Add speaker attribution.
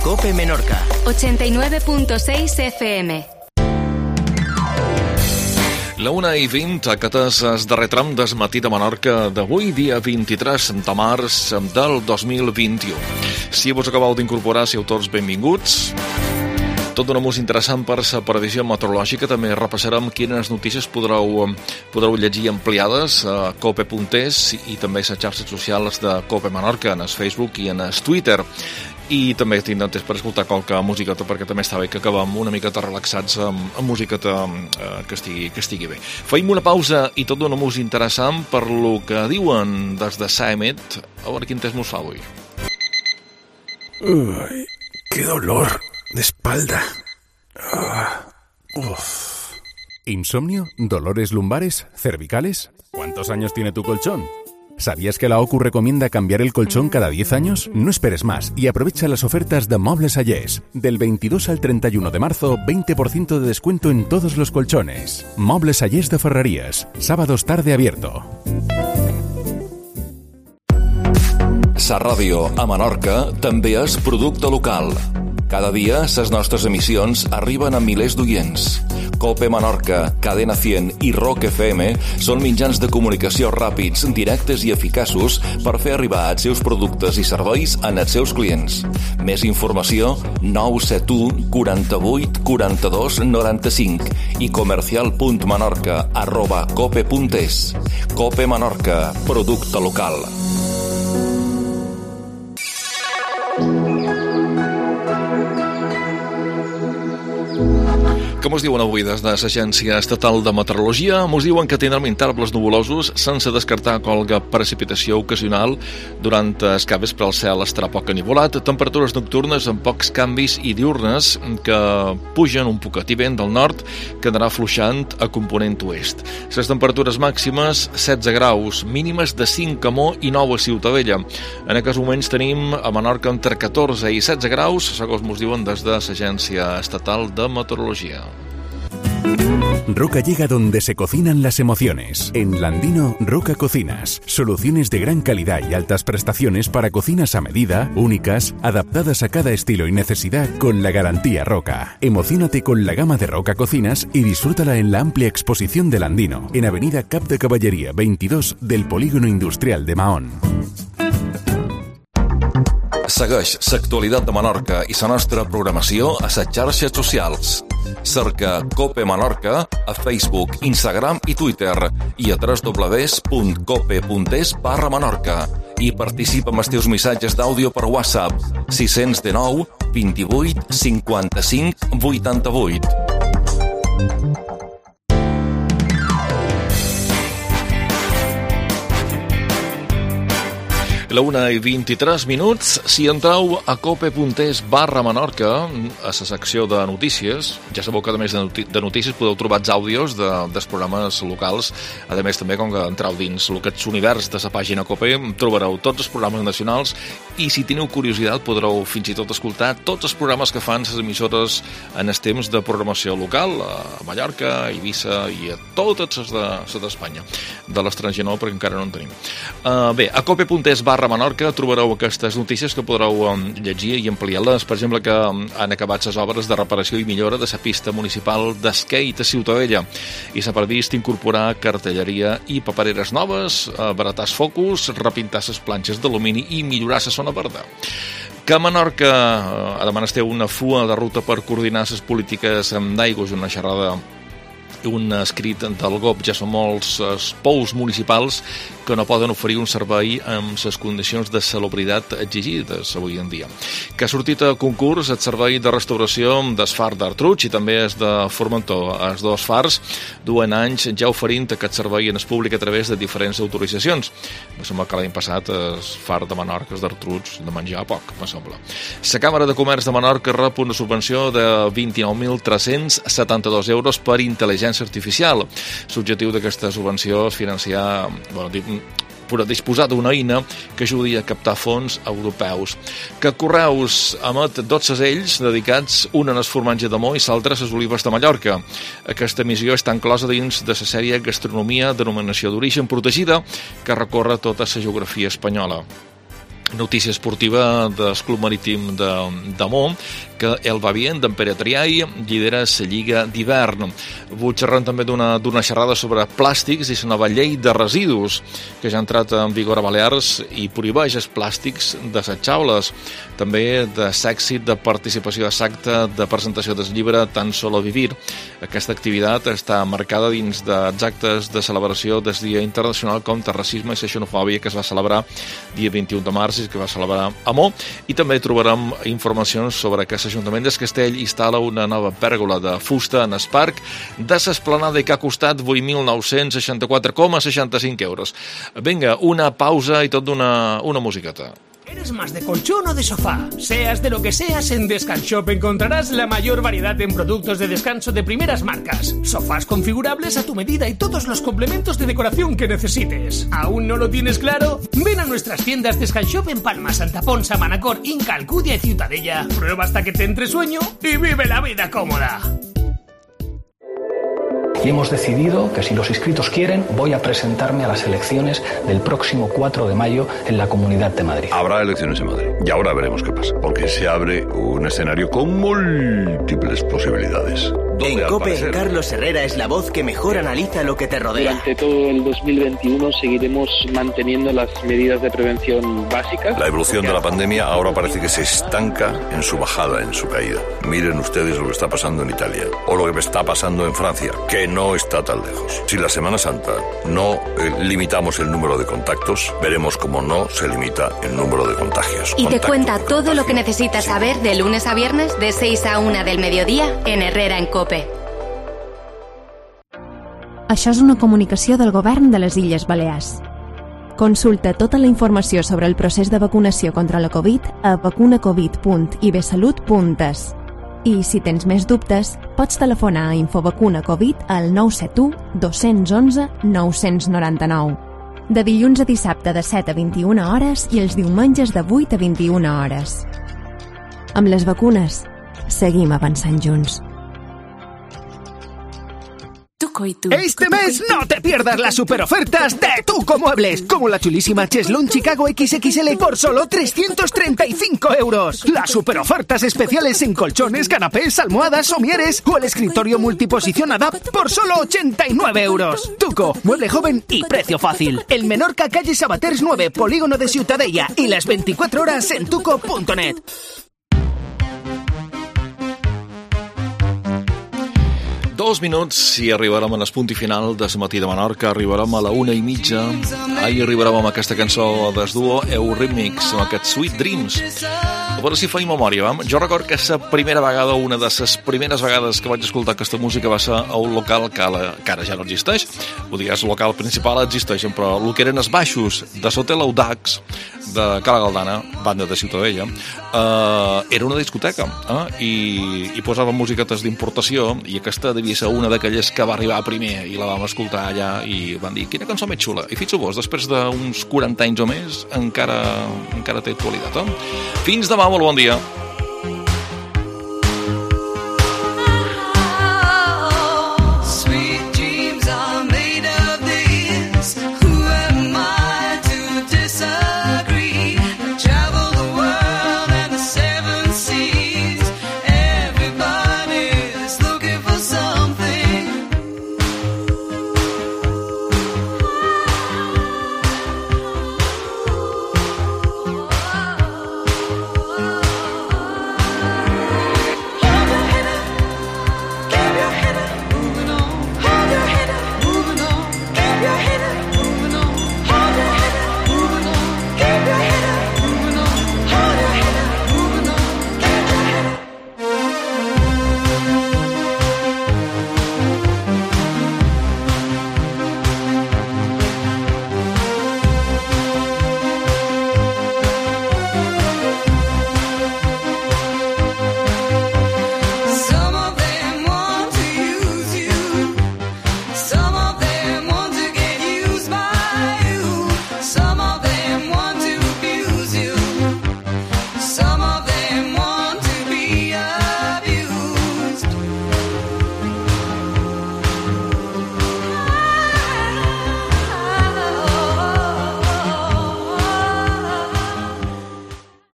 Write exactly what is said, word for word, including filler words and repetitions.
Speaker 1: COPE Menorca.
Speaker 2: ochenta y nueve punto seis F M.
Speaker 3: La una i vint, aquest és darrer tram del matí de Menorca d'avui, dia vint-i-tres de març del dos mil vint-i-u. Si vos acabeu d'incorporar, sieu tots benvinguts. Tot d'una música interessant per la previsió meteorològica. També repassarem quines notícies podreu, podreu llegir ampliades a cope punt es i també a les xarxes socials de COPE Menorca, en el Facebook i en el Twitter. I també tindrem temps per escoltar qualque musiqueta, perquè també està bé que acabem una miqueta relaxats amb, amb musiqueta eh, que, estigui, que estigui bé. Feim una pausa i tot d'una música interessant per lo que diuen des de Saemet. A veure quin temps mos fa avui.
Speaker 4: Uy, qué dolor de espalda. Uh, uf.
Speaker 5: ¿Insomnio? ¿Dolores lumbares? ¿Cervicales? ¿Cuántos años tiene tu colchón? ¿Sabías que la O C U recomienda cambiar el colchón cada diez años? No esperes más y aprovecha las ofertas de Mobles Allés. Del veintidós al treinta y uno de marzo, veinte por ciento de descuento en todos los colchones. Mobles Allés de Ferrerías. Sábados tarde abierto.
Speaker 3: Sa ràdio a Menorca també és producte local. Cada dia, les nostres emissions arriben a milers d'oients. COPE Menorca, Cadena cent i Rock F M són mitjans de comunicació ràpids, directes i eficaços per fer arribar els seus productes i serveis als seus clients. Més informació, nou set u quaranta-vuit quaranta-dos noranta-cinc i comercial punt menorca arroba cope punt es. COPE Menorca, producte local. Com us diuen avui des de l'Agència Estatal de Meteorologia? Mos diuen que tindrem intervals nuvolosos sense descartar qualque precipitació ocasional durant el capvespre. El cel estarà poc enivolat, temperatures nocturnes amb pocs canvis i diurnes que pugen un poquet i vent del nord que anarà fluixant a component oest. Les temperatures màximes setze graus, mínimes de cinc a Mo i nou a Ciutadella. En aquests moments tenim a Menorca entre catorze i setze graus, segons mos diuen des de l'Agència Estatal de Meteorologia.
Speaker 5: Roca llega donde se cocinan las emociones. En Landino, Roca Cocinas. Soluciones de gran calidad y altas prestaciones para cocinas a medida, únicas, adaptadas a cada estilo y necesidad con la garantía Roca. Emociónate con la gama de Roca Cocinas y disfrútala en la amplia exposición de Landino, en Avenida Cap de Caballería veintidós del Polígono Industrial de Mahón.
Speaker 3: Segueix l'actualitat de Menorca i la nostra programació a les xarxes socials. Cerca COPE Menorca a Facebook, Instagram i Twitter i a w w w punt cope punt es barra Menorca i participa amb els teus missatges d'àudio per WhatsApp sis cents dinou vint-i-vuit cinquanta-cinc vuitanta-vuit. La una i vint-i-tres minuts. Si entreu a cope punt es barra Menorca, a la secció de notícies, ja sabeu que a més de notícies podeu trobar els àudios de, dels programes locals. A més, també, com que entreu dins aquest univers de la pàgina COPE, trobareu tots els programes nacionals i, si teniu curiositat, podreu fins i tot escoltar tots els programes que fan les emissores en els temps de programació local, a Mallorca, a Eivissa i a totes les de, d'Espanya. De l'estranger no, perquè encara no en tenim. Uh, bé, a cope punt es barra Menorca trobareu aquestes notícies que podreu um, llegir i ampliar-les. Per exemple, que um, han acabat les obres de reparació i millora de la pista municipal d'esquate a Ciutadella i s'ha previst incorporar cartelleria i papereres noves, abaratar els focus, repintar les planxes d'alumini i millorar la zona verda. Que a Menorca ha demanat una fua de ruta per coordinar les polítiques d'aigües, una xerrada un escrit del G O P. Ja són molts els pous municipals que no poden oferir un servei amb les condicions de salubritat exigides avui en dia. Que ha sortit a concurs el servei de restauració del far d'Artruig i també és de Formentor. Els dos fars duen anys ja oferint aquest servei en el públic a través de diferents autoritzacions. Me sembla que l'any passat el far de Menorca, el d'Artruig, de menjar poc, me sembla. La Càmera de Comerç de Menorca rep una subvenció de vint-i-nou mil tres-cents setanta-dos euros per intel·ligència artificial. L'objectiu d'aquesta subvenció és financiar, bueno, per disposar d'una eina que ajudi a captar fons europeus. Que Correus emet dos segells dedicats, un en el formatge de Mo i l'altre a les olives de Mallorca. Aquesta missió està inclosa dins de la sèrie Gastronomia, denominació d'origen protegida, que recorre tota la geografia espanyola. notícia esportiva del Club Marítim de, de Mó, que el Bavien d'en Pere Triay lidera la Lliga d'hivern. Vull xerrar també d'una d'una xerrada sobre plàstics i la nova llei de residus, que ja ha entrat en vigor a Balears i prohibeix els plàstics desechables. També de l'èxit de participació a l'acte de presentació del llibre Tan solo vivir. Aquesta activitat està marcada dins dels actes de celebració del Dia Internacional contra Racisme i la Xenofòbia, que es va celebrar dia vint-i-u de març i que va celebrar a Mó. I també trobarem informacions sobre que l'Ajuntament del Castell instal·la una nova pèrgola de fusta en el parc de l'esplanada que ha costat vuit mil nou-cents seixanta-quatre coma seixanta-cinc euros. Vinga, una pausa i tot d'una una musiqueta.
Speaker 1: ¿Eres más de colchón o de sofá? Seas de lo que seas, en Descanshop encontrarás la mayor variedad en productos de descanso de primeras marcas. Sofás configurables a tu medida y todos los complementos de decoración que necesites. ¿Aún no lo tienes claro? Ven a nuestras tiendas Descanshop en Palma, Santa Ponsa, Manacor, Inca, Alcudia y Ciutadella. Prueba hasta que te entre sueño y vive la vida cómoda.
Speaker 6: Y hemos decidido que si los inscritos quieren, voy a presentarme a las elecciones del próximo cuatro de mayo en la Comunidad de Madrid.
Speaker 7: Habrá elecciones en Madrid y ahora veremos qué pasa, porque se abre un escenario con múltiples posibilidades.
Speaker 8: En COPE, Carlos Herrera es la voz que mejor analiza lo que te rodea.
Speaker 9: Durante todo el dos mil veintiuno seguiremos manteniendo las medidas de prevención básicas.
Speaker 7: La evolución de la pandemia ahora parece que se estanca en su bajada, en su caída. Miren ustedes lo que está pasando en Italia o lo que está pasando en Francia, que no está tan lejos. Si la Semana Santa no eh, limitamos el número de contactos, veremos cómo no se limita el número de contagios.
Speaker 2: Y
Speaker 7: Contacto,
Speaker 2: te cuenta todo
Speaker 7: contagio.
Speaker 2: lo que necesitas saber de lunes a viernes de seis a una del mediodía en Herrera en COPE.
Speaker 10: Això és una comunicació del Govern de les Illes Balears. Consulta tota la informació sobre el procés de vacunació contra la Covid a vacunacovid punt ibesalut punt es. I si tens més dubtes, pots telefonar a Infovacunacovid al nou set u dos un u nou nou nou. De dilluns a dissabte de set a vint-i-una hores i els diumenges de vuit a vint-i-una hores. Amb les vacunes, seguim avançant junts.
Speaker 1: Este mes no te pierdas las superofertas de Tuco Muebles, como la chulísima Cheslón Chicago equis equis ele por solo trescientos treinta y cinco euros. Las superofertas especiales en colchones, canapés, almohadas, somieres o el escritorio multiposición Adapt por solo ochenta y nueve euros. Tuco, mueble joven y precio fácil. El Menorca, calle Sabaters nueve, polígono de Ciutadella, y las veinticuatro horas en tuco punto net.
Speaker 3: Dos minuts i arribarem a l'espunt i final de Matí de Menorca. Arribarem a la una i mitja. Ahir arribarem amb aquesta cançó del duo Eurythmics, amb aquest Sweet Dreams. A veure si feim memòria, vam? Jo record que la primera vegada, una de les primeres vegades que vaig escoltar aquesta música va ser a un local que, la, que ara ja no existeix. Ho digues, el local principal existeixen, però el que eren els baixos de l'Hotel Audax de Cala Galdana, banda de Ciutadella, eh, era una discoteca, eh? I, i posaven musiquetes d'importació, i aquesta devia ser una d'aquelles que va arribar primer, i la vam escoltar allà i van dir, quina cançó més xula. I fixeu-vos, després d'uns quaranta anys o més encara, encara té actualitat. Eh? Fins demà, molt bon dia.